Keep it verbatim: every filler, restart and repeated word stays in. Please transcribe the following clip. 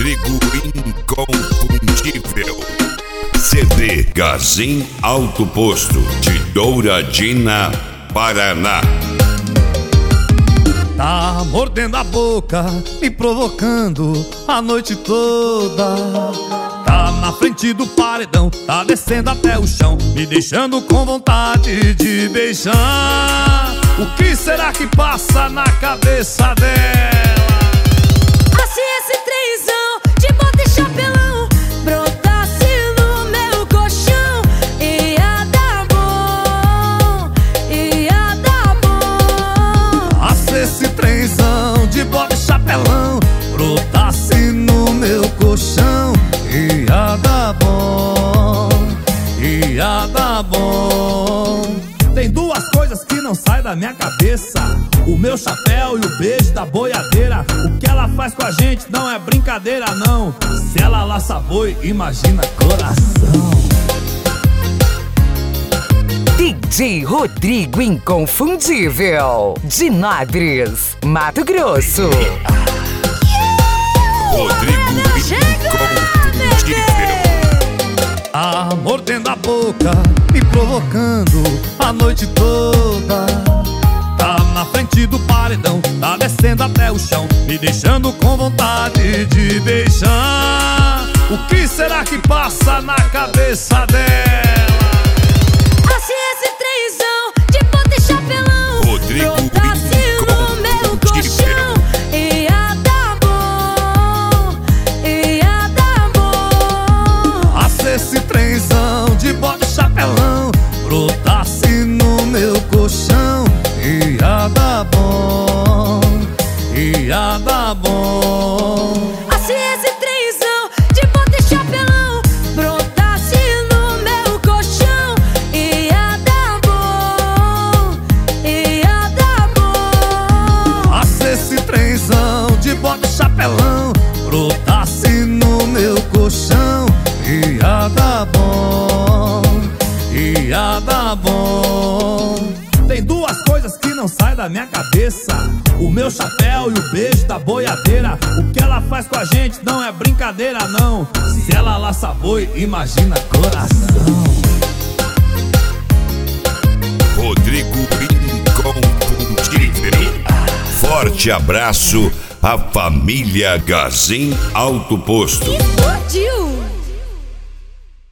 Rodrigo Inconfundível. C D Gazin Alto Posto de Douradina, Paraná. Tá mordendo a boca, me provocando a noite toda. Tá na frente do paredão, tá descendo até o chão, me deixando com vontade de beijar. O que será que passa na cabeça dela? Se esse trenzão de bota e chapelão brotasse no meu colchão, ia dar bom, ia dar bom. Ah, se esse trenzão de bota e chapelão brotasse no meu colchão, ia dar bom, ia dar bom. Tem duas coisas que não saem da minha cabeça: o meu chapéu e o beijo da boiadeira. O que ela faz com a gente não é brincadeira, não. Se ela laça boi, imagina coração. D J Rodrigo Inconfundível, de Nagres, Mato Grosso. Rodrigo Inconfundível. Ah, mordendo a boca, me provocando a noite toda. Tá na frente do paredão, tá descendo até o chão, me deixando com vontade de beijar. O que será que passa na cabeça dela? Ah, se esse trenzão de bota e chapelão Rodrigo brotasse no meu colchão, ia dar bom, ia dar bom. Ah, se esse trenzão de bota e chapelão brotasse no meu colchão, ia dar bom, ia dar bom. Ah, se esse trenzão de bota e chapelão brotasse no meu colchão, ia dar bom, ia dar bom. Ah, se esse trenzão de bota e chapelão brotasse no meu colchão, ia dar bom, ia dar bom. Tem duas coisas que não saem da minha cabeça: o meu chapéu e o beijo da boiadeira. O que ela faz com a gente não é brincadeira, não. Se ela laça boi, imagina coração. Rodrigo Inconfundível. Forte abraço à família Gazin Alto Posto. Explodiu!